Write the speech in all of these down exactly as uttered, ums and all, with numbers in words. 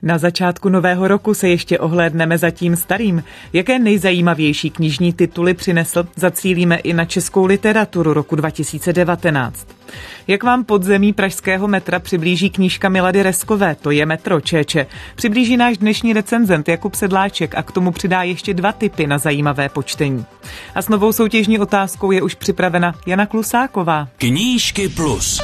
Na začátku nového roku se ještě ohlédneme za tím starým. Jaké nejzajímavější knižní tituly přinesl, zacílíme i na českou literaturu roku dva tisíce devatenáct. Jak vám podzemí pražského metra přiblíží knížka Milady Reskové, to je Metro Čéče. Přiblíží náš dnešní recenzent Jakub Sedláček a k tomu přidá ještě dva tipy na zajímavé počtení. A s novou soutěžní otázkou je už připravena Jana Klusáková. Knížky plus.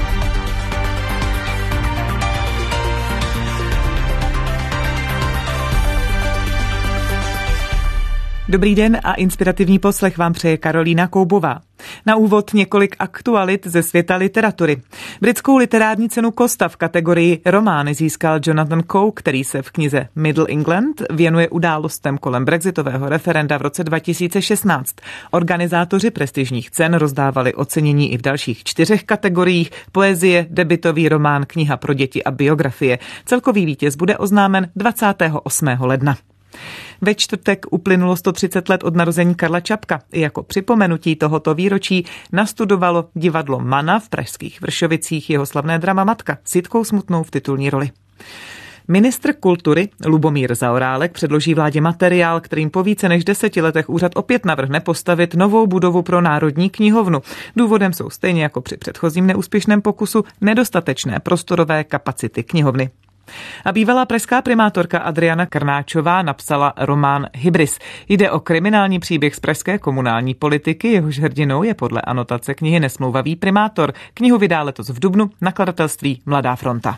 Dobrý den a inspirativní poslech vám přeje Karolína Koubová. Na úvod několik aktualit ze světa literatury. Britskou literární cenu Costa v kategorii romány získal Jonathan Coe, který se v knize Middle England věnuje událostem kolem brexitového referenda v roce dva tisíce šestnáct. Organizátoři prestižních cen rozdávali ocenění i v dalších čtyřech kategoriích: poezie, debutový román, kniha pro děti a biografie. Celkový vítěz bude oznámen dvacátého osmého ledna. Ve čtvrtek uplynulo sto třicet let od narození Karla Čapka. I jako připomenutí tohoto výročí nastudovalo divadlo Mana v pražských Vršovicích jeho slavné drama Matka s Jitkou Smutnou v titulní roli. Ministr kultury Lubomír Zaorálek předloží vládě materiál, kterým po více než deseti letech úřad opět navrhne postavit novou budovu pro Národní knihovnu. Důvodem jsou stejně jako při předchozím neúspěšném pokusu nedostatečné prostorové kapacity knihovny. A bývalá pražská primátorka Adriana Krnáčová napsala román Hybris. Jde o kriminální příběh z pražské komunální politiky, jehož hrdinou je podle anotace knihy nesmlouvavý primátor. Knihu vydá letos v dubnu nakladatelství Mladá fronta.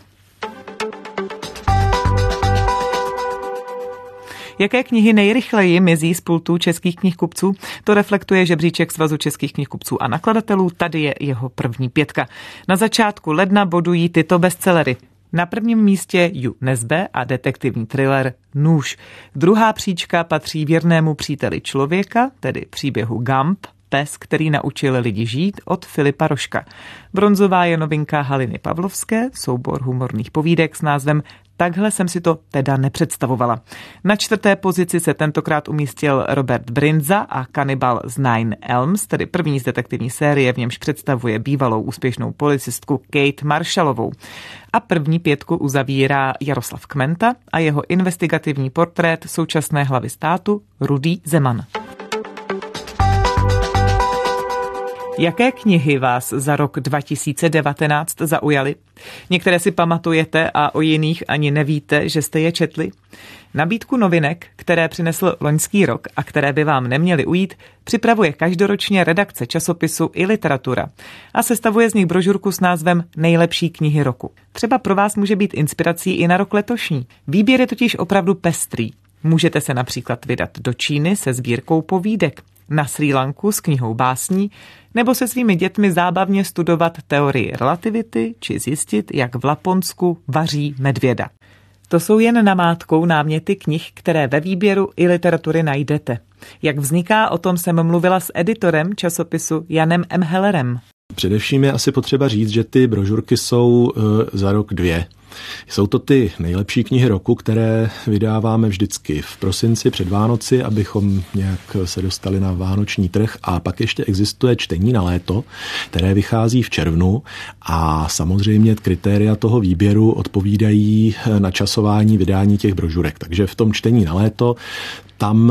Jaké knihy nejrychleji mizí z pultů českých knihkupců? To reflektuje žebříček Svazu českých knihkupců a nakladatelů. Tady je jeho první pětka. Na začátku ledna bodují tyto bestsellery. Na prvním místě Ju Nesbø a detektivní thriller Nůž. Druhá příčka patří Věrnému příteli člověka, tedy příběhu Gump, pes, který naučil lidi žít, od Filipa Rožka. Bronzová je novinka Haliny Pavlovské, soubor humorných povídek s názvem Takhle jsem si to teda nepředstavovala. Na čtvrté pozici se tentokrát umístil Robert Brindza a Kanibal z Nine Elms, tedy první z detektivní série, v němž představuje bývalou úspěšnou policistku Kate Marshallovou. A první pětku uzavírá Jaroslav Kmenta a jeho investigativní portrét současné hlavy státu Rudý Zeman. Jaké knihy vás za rok dva tisíce devatenáct zaujaly? Některé si pamatujete a o jiných ani nevíte, že jste je četli? Nabídku novinek, které přinesl loňský rok a které by vám neměly ujít, připravuje každoročně redakce časopisu i Literatura a sestavuje z nich brožurku s názvem Nejlepší knihy roku. Třeba pro vás může být inspirací i na rok letošní. Výběr je totiž opravdu pestrý. Můžete se například vydat do Číny se sbírkou povídek, na Srí Lanku s knihou básní, nebo se svými dětmi zábavně studovat teorii relativity či zjistit, jak v Laponsku vaří medvěda. To jsou jen namátkou náměty knih, které ve výběru i Literatury najdete. Jak vzniká, o tom jsem mluvila s editorem časopisu Janem M. Hellerem. Především je asi potřeba říct, že ty brožurky jsou uh, za rok dvě. Jsou to ty nejlepší knihy roku, které vydáváme vždycky v prosinci před Vánoci, abychom nějak se dostali na vánoční trh, a pak ještě existuje čtení na léto, které vychází v červnu, a samozřejmě kritéria toho výběru odpovídají načasování vydání těch brožurek. Takže v tom čtení na léto tam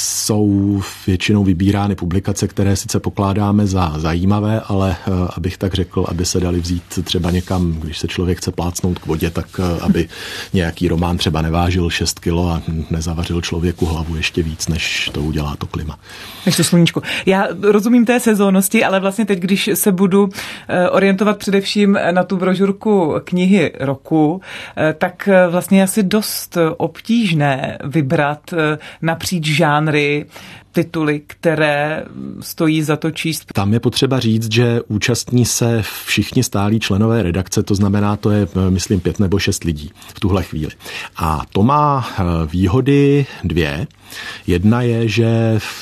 jsou většinou vybírány publikace, které sice pokládáme za zajímavé, ale abych tak řekl, aby se dali vzít třeba někam, když se člověk chce plácnout k vodě, tak aby nějaký román třeba nevážil šest kilo a nezavařil člověku hlavu ještě víc, než to udělá to klima. Než to sluníčko. Já rozumím té sezónnosti, ale vlastně teď, když se budu orientovat především na tu brožurku knihy roku, tak vlastně je asi dost obtížné vybrat napříč žánry tituly, které stojí za to číst. Tam je potřeba říct, že účastní se všichni stálí členové redakce, to znamená, to je, myslím, pět nebo šest lidí v tuhle chvíli. A to má výhody dvě. Jedna je, že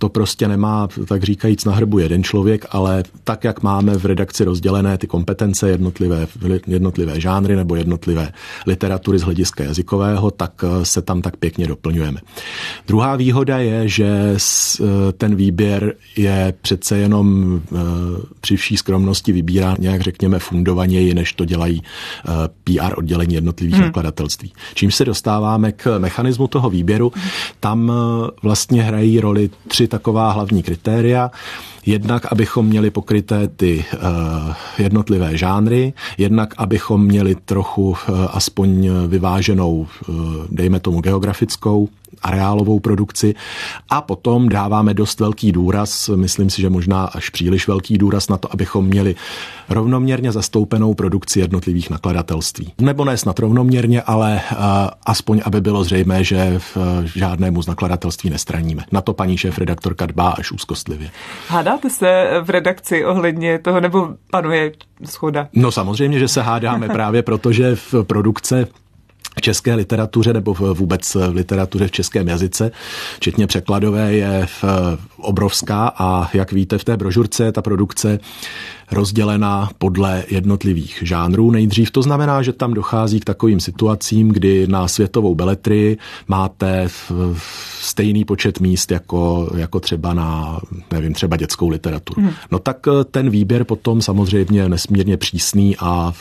to prostě nemá, tak říkajíc, na hrbu jeden člověk, ale tak, jak máme v redakci rozdělené ty kompetence, jednotlivé, jednotlivé žánry nebo jednotlivé literatury z hlediska jazykového, tak se tam tak pěkně doplňujeme. Druhá výhoda je, že ten výběr je přece jenom při vší skromnosti vybírá nějak, řekněme, fundovaněji, než to dělají P R oddělení jednotlivých hmm. nakladatelství. Čím se dostáváme k mechanismu toho výběru, tam vlastně hrají roli tři taková hlavní kritéria. Jednak, abychom měli pokryté ty uh, jednotlivé žánry, jednak, abychom měli trochu uh, aspoň vyváženou, uh, dejme tomu geografickou, areálovou produkci a potom dáváme dost velký důraz, myslím si, že možná až příliš velký důraz na to, abychom měli rovnoměrně zastoupenou produkci jednotlivých nakladatelství. Nebo ne snad rovnoměrně, ale uh, aspoň, aby bylo zřejmé, že v, uh, žádnému z nakladatelství nestraníme. Na to paní šéfredaktorka dbá až úzkostlivě. Hádáte se v redakci ohledně toho, nebo panuje shoda? No samozřejmě, že se hádáme právě proto, že v produkce v české literatuře nebo vůbec v literatuře v českém jazyce, včetně překladové, je obrovská a jak víte, v té brožurce je ta produkce rozdělená podle jednotlivých žánrů nejdřív. To znamená, že tam dochází k takovým situacím, kdy na světovou beletrii máte stejný počet míst jako, jako třeba na, nevím, třeba dětskou literaturu. Hmm. No tak ten výběr potom samozřejmě je nesmírně přísný a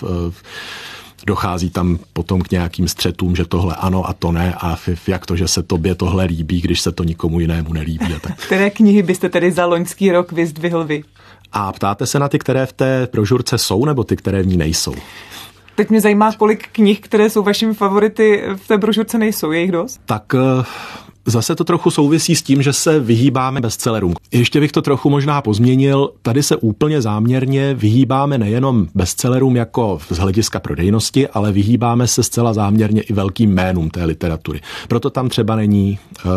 dochází tam potom k nějakým střetům, že tohle ano a to ne a jak to, že se tobě tohle líbí, když se to nikomu jinému nelíbí. A tak. Které knihy byste tedy za loňský rok vyzdvihl vy? A ptáte se na ty, které v té brožurce jsou, nebo ty, které v ní nejsou? Teď mě zajímá, kolik knih, které jsou vašimi favority, v té brožurce nejsou. Je jich dost? Tak zase to trochu souvisí s tím, že se vyhýbáme bestsellerům. Ještě bych to trochu možná pozměnil. Tady se úplně záměrně vyhýbáme nejenom bestsellerům jako z hlediska prodejnosti, ale vyhýbáme se zcela záměrně i velkým jménům té literatury. Proto tam třeba není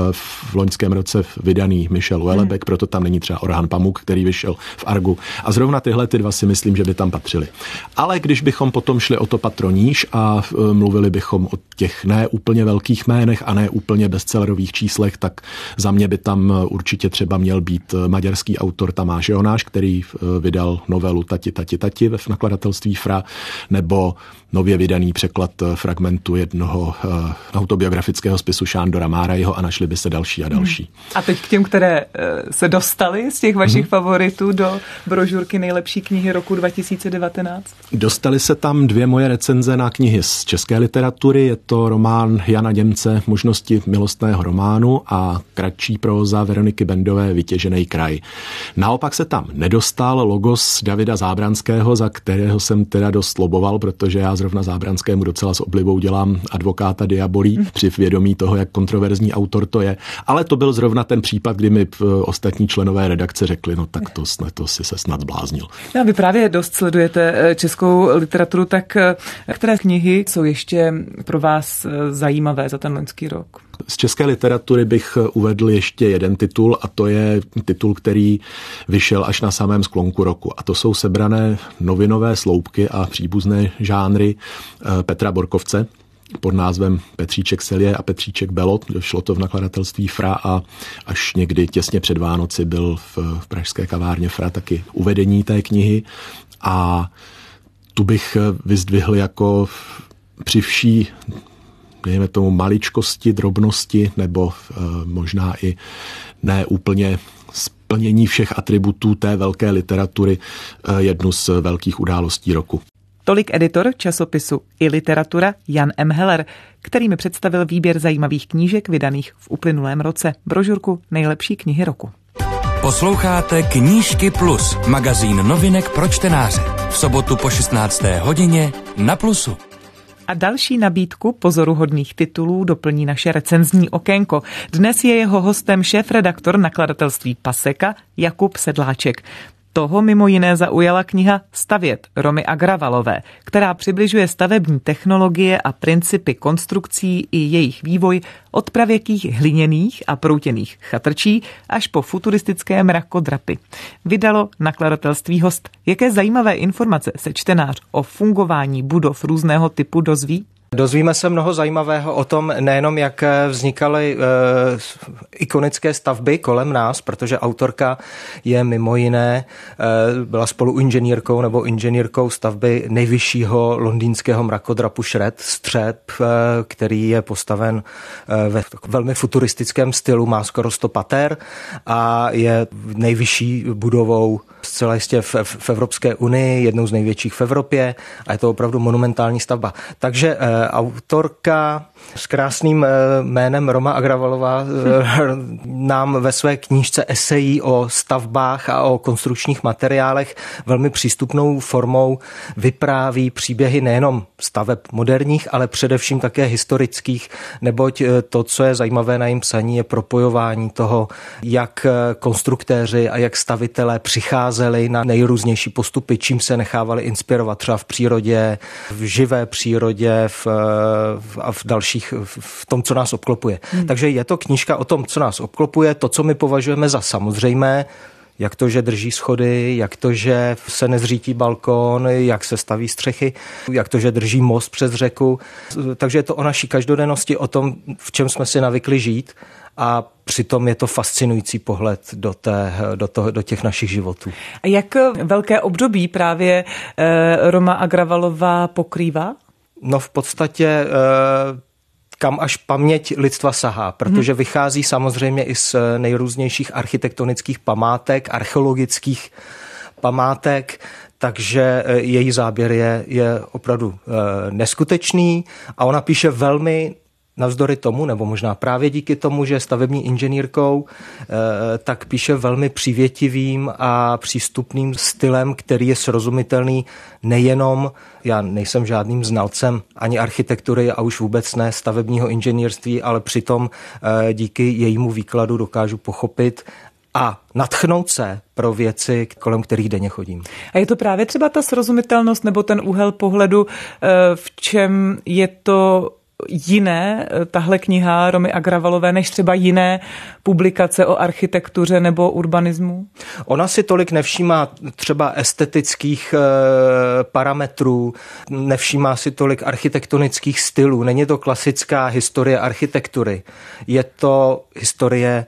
v loňském roce vydaný Michel Houellebecq, hmm. proto tam není třeba Orhan Pamuk, který vyšel v Argu. A zrovna tyhle ty dva si myslím, že by tam patřily. Ale když bychom potom šli o to patro níž a mluvili bychom o těch ne úplně velkých jménech a ne úplně bestsellerových číslech, tak za mě by tam určitě třeba měl být maďarský autor Tamáš Jonáš, který vydal novelu Tati, tati, tati v nakladatelství Fra, nebo nově vydaný překlad fragmentu jednoho autobiografického spisu Šándora Márajího a našli by se další a další. A teď k těm, které se dostaly z těch vašich hmm. favoritů do brožurky nejlepší knihy roku dva tisíce devatenáct? Dostaly se tam dvě moje recenze na knihy z české literatury. Je to román Jana Němce Možnosti milostného románu a kratší próza Veroniky Bendové Vytěžený kraj. Naopak se tam nedostal logos Davida Zábranského, za kterého jsem teda dost loboval, protože já zrovna Zábranskému docela s oblibou dělám advokáta diabolí při vědomí toho, jak kontroverzní autor to je. Ale to byl zrovna ten případ, kdy mi ostatní členové redakce řekli, no tak to, to si se snad zbláznil. No, vy právě dost sledujete českou literaturu, tak které knihy jsou ještě pro vás zajímavé za ten loňský rok? Z české literatury bych uvedl ještě jeden titul a to je titul, který vyšel až na samém sklonku roku. A to jsou sebrané novinové sloupky a příbuzné žánry Petra Borkovce pod názvem Petříček Selje a Petříček Belot. Došlo to v nakladatelství Fra a až někdy těsně před Vánoci byl v, v pražské kavárně Fra taky uvedení té knihy. A tu bych vyzdvihl jako při vší dejme tomu maličkosti, drobnosti nebo e, možná i ne úplně splnění všech atributů té velké literatury e, jednu z velkých událostí roku. Tolik editor časopisu i literatura Jan M. Heller, který mi představil výběr zajímavých knížek vydaných v uplynulém roce, brožurku nejlepší knihy roku. Posloucháte Knížky Plus, magazín novinek pro čtenáře. V sobotu po šestnácté hodině na Plusu. A další nabídku pozoruhodných titulů doplní naše recenzní okénko. Dnes je jeho hostem šéfredaktor nakladatelství Paseka Jakub Sedláček. Toho mimo jiné zaujala kniha Stavět Romy Agravalové, která přibližuje stavební technologie a principy konstrukcí i jejich vývoj od pravěkých hliněných a proutěných chatrčí až po futuristické mrakodrapy. Vydalo nakladatelství Host. Jaké zajímavé informace se čtenář o fungování budov různého typu dozví? Dozvíme se mnoho zajímavého o tom, nejenom jak vznikaly e, ikonické stavby kolem nás, protože autorka je mimo jiné, e, byla spoluinženýrkou nebo inženýrkou stavby nejvyššího londýnského mrakodrapu Shred, střep, e, který je postaven e, ve velmi futuristickém stylu, má skoro sto pater a je nejvyšší budovou zcela jistě v, v, v Evropské unii, jednou z největších v Evropě a je to opravdu monumentální stavba. Takže e, autorka s krásným e, jménem Roma Agravalová e, nám ve své knížce esejí o stavbách a o konstrukčních materiálech velmi přístupnou formou vypráví příběhy nejenom staveb moderních, ale především také historických, neboť e, to, co je zajímavé na jejím psaní, je propojování toho, jak konstruktéři a jak stavitelé přicházeli na nejrůznější postupy, čím se nechávali inspirovat třeba v přírodě, v živé přírodě v, v, a v dalších, v tom, co nás obklopuje. Hmm. Takže je to knížka o tom, co nás obklopuje, to, co my považujeme za samozřejmé, jak to, že drží schody, jak to, že se nezřítí balkon, jak se staví střechy, jak to, že drží most přes řeku. Takže je to o naší každodennosti, o tom, v čem jsme si navykli žít a přitom je to fascinující pohled do, té, do, toho, do těch našich životů. A jak velké období právě eh, Roma Agravalová pokrývá? No v podstatě eh, kam až paměť lidstva sahá, protože vychází samozřejmě i z nejrůznějších architektonických památek, archeologických památek, takže její záběr je, je opravdu neskutečný a ona píše velmi navzdory tomu, nebo možná právě díky tomu, že je stavební inženýrkou, tak píše velmi přívětivým a přístupným stylem, který je srozumitelný nejenom, já nejsem žádným znalcem ani architektury a už vůbec ne stavebního inženýrství, ale přitom díky jejímu výkladu dokážu pochopit a nadchnout se pro věci, kolem kterých denně chodím. A je to právě třeba ta srozumitelnost nebo ten úhel pohledu, v čem je to jiné, tahle kniha Romy Agravalové, než třeba jiné publikace o architektuře nebo urbanismu? Ona si tolik nevšímá třeba estetických e, parametrů, nevšímá si tolik architektonických stylů. Není to klasická historie architektury. Je to historie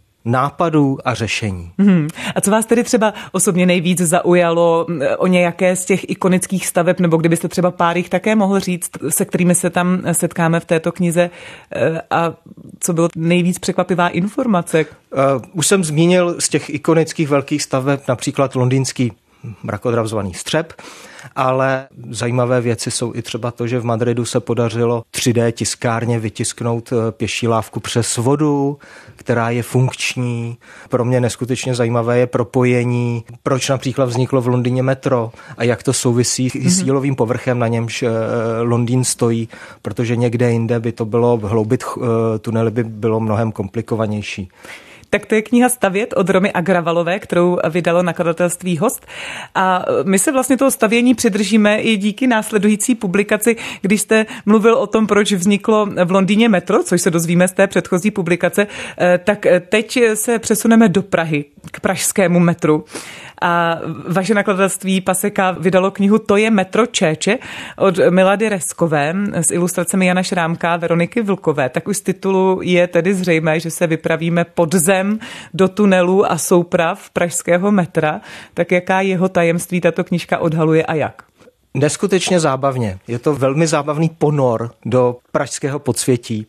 nápadů a řešení. Hmm. A co vás tedy třeba osobně nejvíc zaujalo o nějaké z těch ikonických staveb, nebo kdybyste třeba pár jich také mohl říct, se kterými se tam setkáme v této knize, a co bylo nejvíc překvapivá informace? Uh, už jsem zmínil z těch ikonických velkých staveb například londýnský mrakodrap zvaný Střep, ale zajímavé věci jsou i třeba to, že v Madridu se podařilo tři dé tiskárně vytisknout pěší lávku přes vodu, která je funkční. Pro mě neskutečně zajímavé je propojení, proč například vzniklo v Londýně metro a jak to souvisí mm-hmm. s jílovým povrchem, na němž Londýn stojí, protože někde jinde by to bylo, hloubit tunely by bylo mnohem komplikovanější. Tak to je kniha Stavět od Romy Agravalové, kterou vydalo nakladatelství Host. A my se vlastně toho stavění přidržíme i díky následující publikaci, když jste mluvil o tom, proč vzniklo v Londýně metro, což se dozvíme z té předchozí publikace, tak teď se přesuneme do Prahy, k pražskému metru. A vaše nakladatelství Paseka vydalo knihu To je metro Čéče od Milady Reskové s ilustracemi Jana Šrámka a Veroniky Vlkové. Tak už z titulu je tedy zřejmé, že se vypravíme pod zem do tunelů a souprav pražského metra. Tak jaká jeho tajemství tato knížka odhaluje a jak? Neskutečně zábavně. Je to velmi zábavný ponor do pražského podsvětí,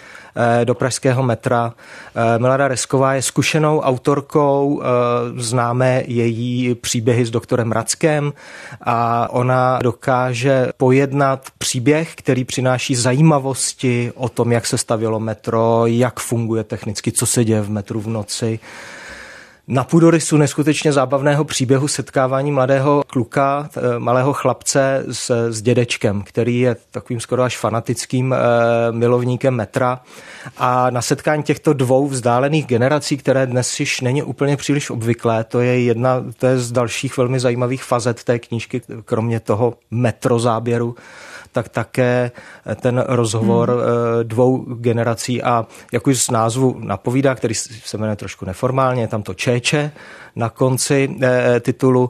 do pražského metra. Milada Resková je zkušenou autorkou, známe její příběhy s doktorem Rackem a ona dokáže pojednat příběh, který přináší zajímavosti o tom, jak se stavělo metro, jak funguje technicky, co se děje v metru v noci. Na půdorysu neskutečně zábavného příběhu setkávání mladého kluka, malého chlapce s, s dědečkem, který je takovým skoro až fanatickým eh, milovníkem metra. A na setkání těchto dvou vzdálených generací, které dnes již není úplně příliš obvyklé, to je jedna to je z dalších velmi zajímavých fazet té knížky, kromě toho metrozáběru, tak také ten rozhovor hmm. dvou generací a jak už z názvu napovídá, který se jmenuje trošku neformálně, je tam to Čéče na konci titulu,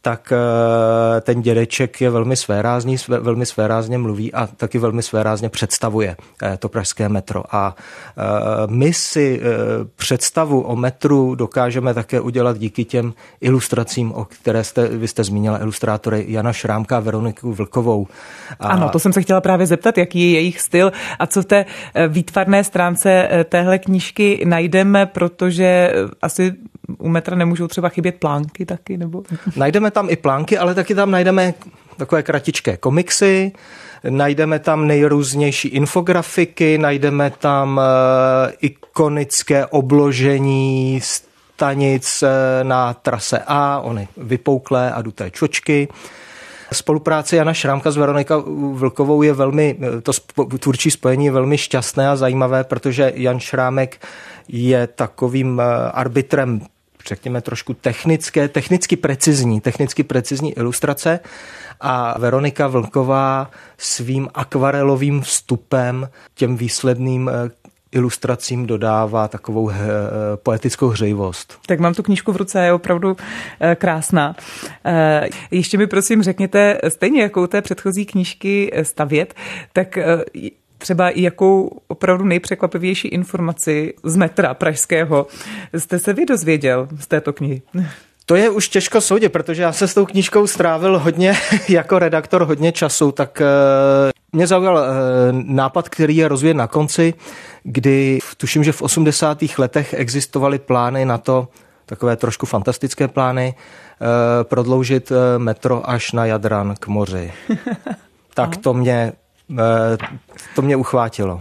tak ten dědeček je velmi svérázný, velmi svérázně mluví a taky velmi svérázně představuje to pražské metro. A my si představu o metru dokážeme také udělat díky těm ilustracím, o které jste, vy jste zmínila, ilustrátory Jana Šrámka a Veroniku Vlkovou. A ano, to jsem se chtěla právě zeptat, jaký je jejich styl a co v té výtvarné stránce téhle knížky najdeme, protože asi u metra nemůžou třeba chybět plánky taky, nebo? Najdeme tam i plánky, ale taky tam najdeme takové kratičké komiksy, najdeme tam nejrůznější infografiky, najdeme tam uh, ikonické obložení stanic na trase A, ony vypouklé a duté čočky. Spolupráce Jana Šrámka s Veronikou Vlkovou je velmi, to tvůrčí spojení je velmi šťastné a zajímavé, protože Jan Šrámek je takovým arbitrem, řekněme trošku technické, technicky precizní, technicky precizní ilustrace a Veronika Vlková svým akvarelovým vstupem těm výsledným ilustracím dodává takovou he, poetickou hřejivost. Tak mám tu knížku v ruce, je opravdu krásná. Ještě mi prosím řekněte, stejně jako u té předchozí knížky Stavět, tak třeba jakou opravdu nejpřekvapivější informaci z metra pražského jste se vy dozvěděl z této knihy? To je už těžko soudit, protože já se s tou knížkou strávil hodně jako redaktor hodně času, tak mě zaujal nápad, který je rozvíjen na konci, kdy tuším, že v osmdesátých letech existovaly plány na to, takové trošku fantastické plány, prodloužit metro až na Jadran k moři. Tak to mě, to mě uchvátilo.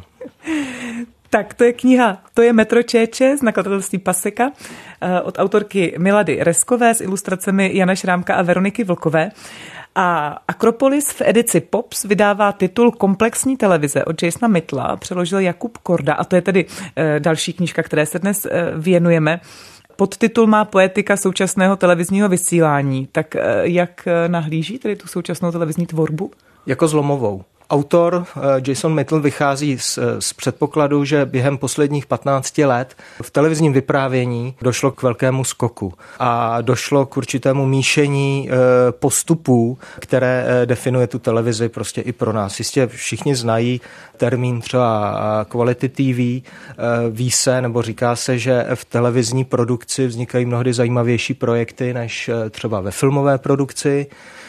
Tak to je kniha, to je Metro Čéče z nakladatelství Paseka od autorky Milady Reskové s ilustracemi Jana Šrámka a Veroniky Vlkové. A Akropolis v edici Pops vydává titul Komplexní televize od Jasona Mittla, přeložil Jakub Korda a to je tedy další knížka, které se dnes věnujeme. Podtitul má Poetika současného televizního vysílání. Tak jak nahlíží tedy tu současnou televizní tvorbu? Jako zlomovou. Autor Jason Mittl vychází z, z předpokladu, že během posledních patnácti let v televizním vyprávění došlo k velkému skoku a došlo k určitému míšení postupů, které definuje tu televizi prostě i pro nás. Jistě všichni znají termín třeba quality T V, ví se nebo říká se, že v televizní produkci vznikají mnohdy zajímavější projekty než třeba ve filmové produkci.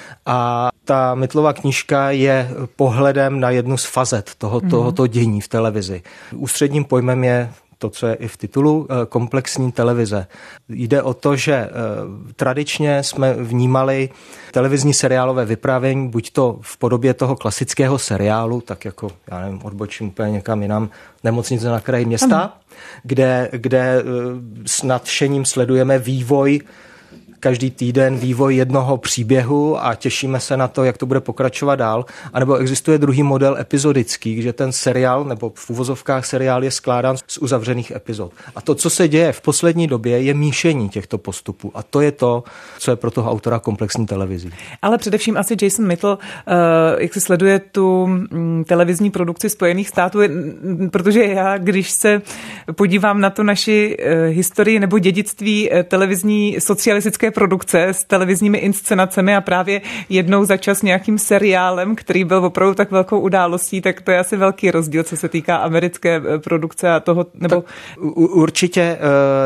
A ta Mittlova knížka je pohledem na jednu z fazet toho, tohoto dění v televizi. Ústředním pojmem je to, co je i v titulu, komplexní televize. Jde o to, že tradičně jsme vnímali televizní seriálové vyprávění, buď to v podobě toho klasického seriálu, tak jako, já nevím, odbočím úplně někam jinam, Nemocnice na kraji města, kde, kde s nadšením sledujeme vývoj každý týden vývoj jednoho příběhu a těšíme se na to, jak to bude pokračovat dál. A nebo existuje druhý model epizodický, že ten seriál nebo v uvozovkách seriál je skládán z uzavřených epizod. A to, co se děje v poslední době, je míšení těchto postupů. A to je to, co je pro toho autora komplexní televizí. Ale především asi Jason Mittl, jak se sleduje tu televizní produkci Spojených států, protože já, když se podívám na tu naši historii nebo dědictví televizní socialistické produkce s televizními inscenacemi a právě jednou za čas nějakým seriálem, který byl opravdu tak velkou událostí, tak to je asi velký rozdíl, co se týká americké produkce a toho, nebo... Tak určitě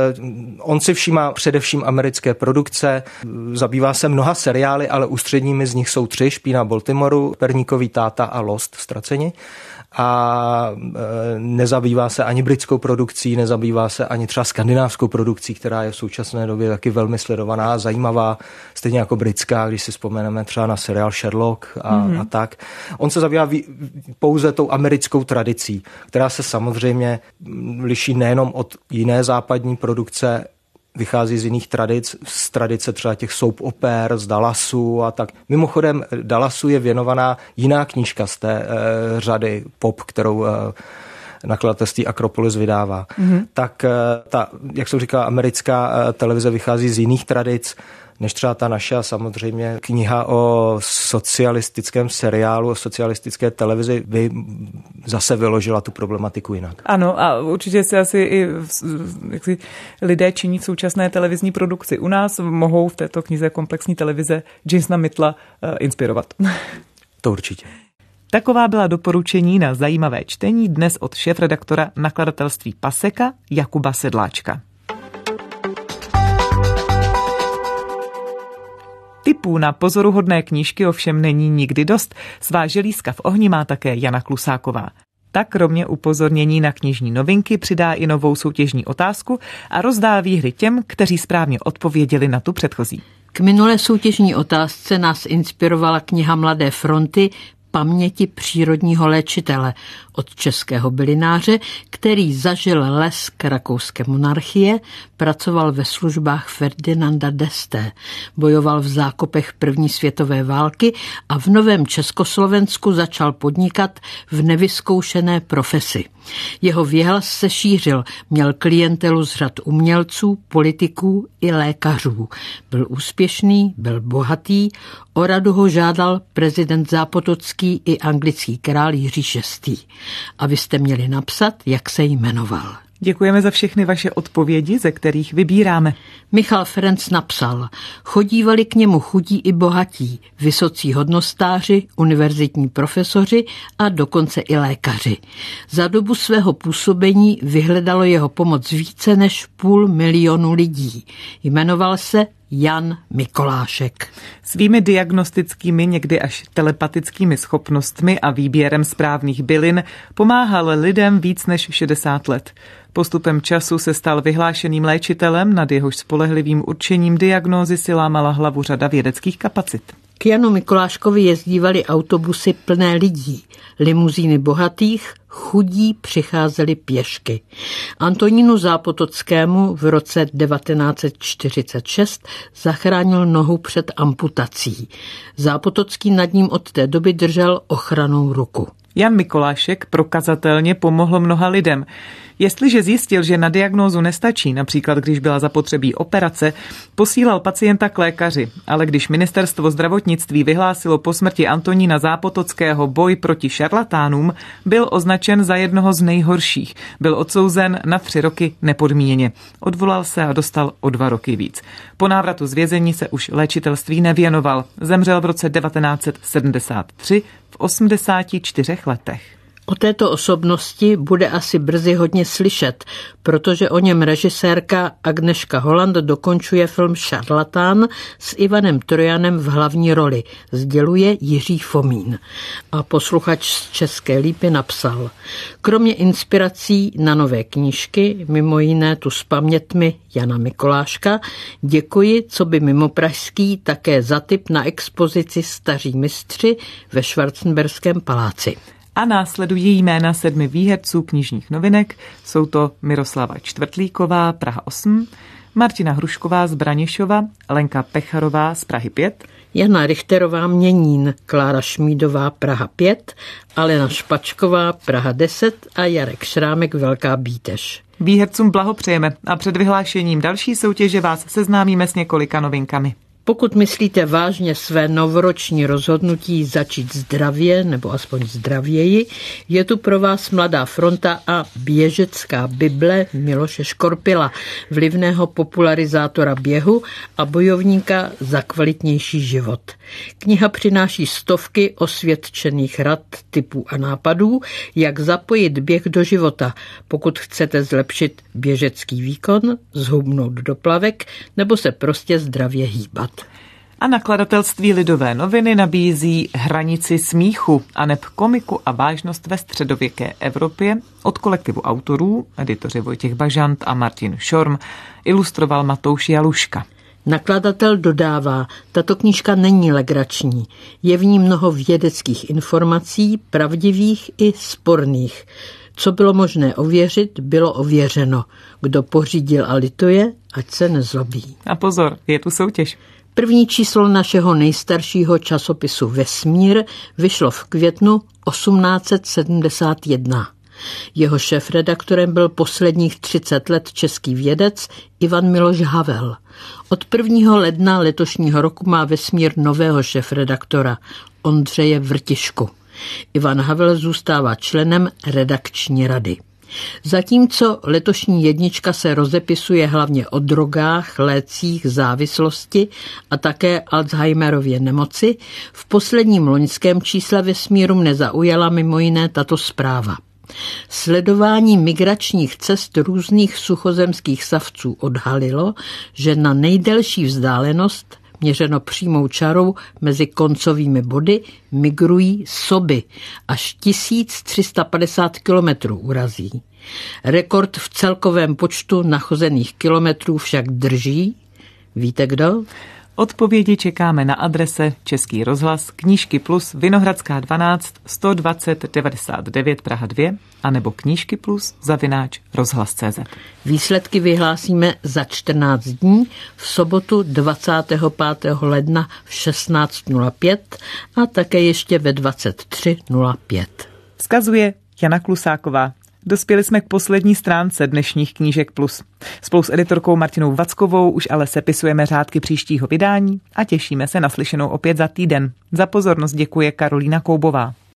on si všímá především americké produkce, zabývá se mnoha seriály, ale ústředními z nich jsou tři, Špína Baltimoru, Perníkový táta a Lost, Ztraceni. A nezabývá se ani britskou produkcí, nezabývá se ani třeba skandinávskou produkcí, která je v současné době taky velmi sledovaná a zajímavá, stejně jako britská, když si vzpomeneme třeba na seriál Sherlock a, mm-hmm. a tak. On se zabývá pouze tou americkou tradicí, která se samozřejmě liší nejenom od jiné západní produkce, vychází z jiných tradic, z tradice třeba těch soap oper, z Dallasu a tak. Mimochodem Dallasu je věnovaná jiná knížka z té e, řady pop, kterou e, nakladatelství Akropolis vydává. Mm-hmm. Tak e, ta, jak jsem říkal, americká e, televize vychází z jiných tradic. než třeba ta naše a samozřejmě kniha o socialistickém seriálu, o socialistické televizi by zase vyložila tu problematiku jinak. Ano, a určitě se asi i jak si lidé činí v současné televizní produkci u nás mohou v této knize komplexní televize Jamesa Mittla inspirovat. To určitě. Taková byla doporučení na zajímavé čtení dnes od šéfredaktora nakladatelství Paseka Jakuba Sedláčka. Tipů na pozoruhodné knížky ovšem není nikdy dost. Svá želízka v ohni má také Jana Klusáková. Tak kromě upozornění na knižní novinky přidá i novou soutěžní otázku a rozdá výhry těm, kteří správně odpověděli na tu předchozí. K minulé soutěžní otázce nás inspirovala kniha Mladé fronty Paměti přírodního léčitele od českého bylináře, který zažil lesk rakouské monarchie, pracoval ve službách Ferdinanda d'Este, bojoval v zákopech první světové války a v novém Československu začal podnikat v nevyzkoušené profesi. Jeho věhlas se šířil, měl klientelu z řad umělců, politiků i lékařů. Byl úspěšný, byl bohatý, o radu ho žádal prezident Zápotocký i anglický král Jiří šestý. A vy jste měli napsat, jak se jmenoval. Děkujeme za všechny vaše odpovědi, ze kterých vybíráme. Michal Ferenc napsal, chodívali k němu chudí i bohatí, vysocí hodnostáři, univerzitní profesoři a dokonce i lékaři. Za dobu svého působení vyhledalo jeho pomoc více než půl milionu lidí. Jmenoval se Jan Mikolášek. Svými diagnostickými, někdy až telepatickými schopnostmi a výběrem správných bylin pomáhal lidem víc než šedesát let. Postupem času se stal vyhlášeným léčitelem, nad jehož spolehlivým určením diagnózy si lámala hlavu řada vědeckých kapacit. K Janu Mikoláškovi jezdívaly autobusy plné lidí, limuzíny bohatých, chudí přicházeli pěšky. Antonínu Zápotockému v roce devatenáct set čtyřicet šest zachránil nohu před amputací. Zápotocký nad ním od té doby držel ochrannou ruku. Jan Mikolášek prokazatelně pomohl mnoha lidem. Jestliže zjistil, že na diagnózu nestačí, například když byla zapotřebí operace, posílal pacienta k lékaři, ale když ministerstvo zdravotnictví vyhlásilo po smrti Antonína Zápotockého boj proti šarlatánům, byl označen za jednoho z nejhorších. Byl odsouzen na tři roky nepodmíněně. Odvolal se a dostal o dva roky víc. Po návratu z vězení se už léčitelství nevěnoval. Zemřel v roce devatenáct set sedmdesát tři v osmdesáti čtyřech letech. O této osobnosti bude asi brzy hodně slyšet, protože o něm režisérka Agnieszka Holland dokončuje film Šarlatán s Ivanem Trojanem v hlavní roli. Sděluje Jiří Fomín. A posluchač z České Lípy napsal: kromě inspirací na nové knížky, mimo jiné tu s pamětmi Jana Mikoláška, děkuji, co by mimo pražský, také za tip na expozici Staří mistři ve Schwarzenberském paláci. A následují jména sedmi výherců knižních novinek. Jsou to Miroslava Čtvrtlíková, Praha osm, Martina Hrušková z Branišova, Lenka Pecharová z Prahy pět, Jana Richterová Měnín, Klára Šmídová Praha pět, Alena Špačková Praha deset a Jarek Šrámek Velká Bíteš. Výhercům blahopřejeme a před vyhlášením další soutěže vás seznámíme s několika novinkami. Pokud myslíte vážně své novoroční rozhodnutí začít zdravě nebo aspoň zdravěji, je tu pro vás Mladá fronta a běžecká Bible Miloše Škorpila, vlivného popularizátora běhu a bojovníka za kvalitnější život. Kniha přináší stovky osvědčených rad, tipů a nápadů, jak zapojit běh do života, pokud chcete zlepšit běžecký výkon, zhubnout do plavek nebo se prostě zdravě hýbat. A nakladatelství Lidové noviny nabízí Hranici smíchu, aneb komiku a vážnost ve středověké Evropě od kolektivu autorů, editoři Vojtěch Bažant a Martin Šorm, ilustroval Matouš Jaluška. Nakladatel dodává, tato knížka není legrační. Je v ní mnoho vědeckých informací, pravdivých i sporných. Co bylo možné ověřit, bylo ověřeno. Kdo pořídil a lituje, ať se nezlobí. A pozor, je tu soutěž. První číslo našeho nejstaršího časopisu Vesmír vyšlo v květnu osmnáct set sedmdesát jedna. Jeho šéfredaktorem byl posledních třicet let český vědec Ivan Miloš Havel. Od prvního ledna letošního roku má Vesmír nového šéfredaktora Ondřeje Vrtišku. Ivan Havel zůstává členem redakční rady. Zatímco letošní jednička se rozepisuje hlavně o drogách, lécích, závislosti a také Alzheimerově nemoci, v posledním loňském čísle Vesmíru mne zaujala mimo jiné tato zpráva. Sledování migračních cest různých suchozemských savců odhalilo, že na nejdelší vzdálenost, měřeno přímou čarou mezi koncovými body, migrují soby až tisíc tři sta padesát kilometrů urazí. Rekord v celkovém počtu nachozených kilometrů však drží. Víte kdo? Odpovědi čekáme na adrese Český rozhlas, Knížky Plus, Vinohradská dvanáct, sto dvacet devadesát devět Praha dva, anebo Knížky Plus zavináč rozhlas tečka cé zet. Výsledky vyhlásíme za čtrnáct dní v sobotu dvacátého pátého ledna v šestnáct nula pět a také ještě ve dvacet tři nula pět. Vzkazuje Jana Klusáková. Dospěli jsme k poslední stránce dnešních Knížek Plus. Spolu s editorkou Martinou Vackovou už ale sepisujeme řádky příštího vydání a těšíme se na slyšenou opět za týden. Za pozornost děkuje Karolína Koubová.